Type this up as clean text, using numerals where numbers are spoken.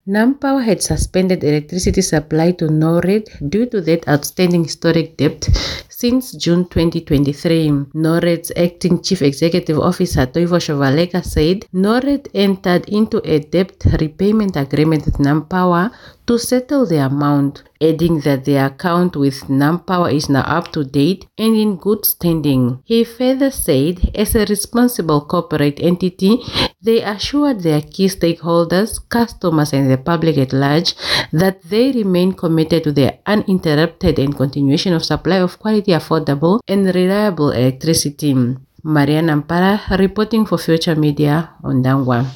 NamPower had suspended electricity supply to NORAD due to that outstanding historic debt since June 2023. NORAD's acting chief executive officer Toivo Shovaleka said NORAD entered into a debt repayment agreement with NamPower to settle the amount, adding that the account with NamPower is now up to date and in good standing. He further said, as a responsible corporate entity, they assured their key stakeholders, customers and the public at large that they remain committed to the uninterrupted and continuation of supply of quality, affordable and reliable electricity. Maria Nampara reporting for Future Media on Ndangwa.